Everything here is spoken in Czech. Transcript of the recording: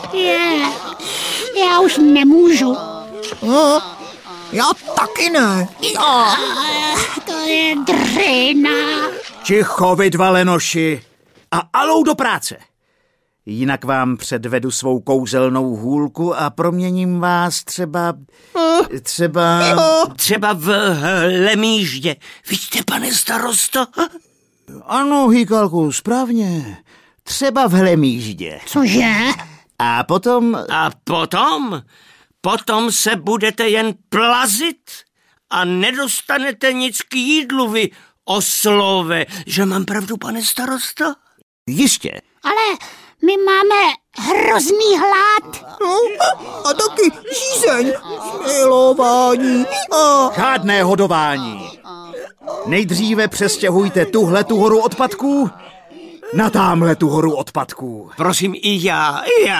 Já už nemůžu. Já taky ne. To je dřina. Ticho, vy dva lenoši. A alou do práce. Jinak vám předvedu svou kouzelnou hůlku a proměním vás třeba v Lemíždě. Vidíte, pane starosto? Ano, Hýkalku, správně. Třeba v Hlemíždě. Cože? A potom... Potom se budete jen plazit a nedostanete nic k jídlu, vy oslové. Že mám pravdu, pane starosto? Jistě. Ale my máme hrozný hlad. A taky žízeň, smilování. Žádné hodování. Nejdříve přestěhujte tuhletu horu odpadků na támhletu horu odpadků. Prosím, i já.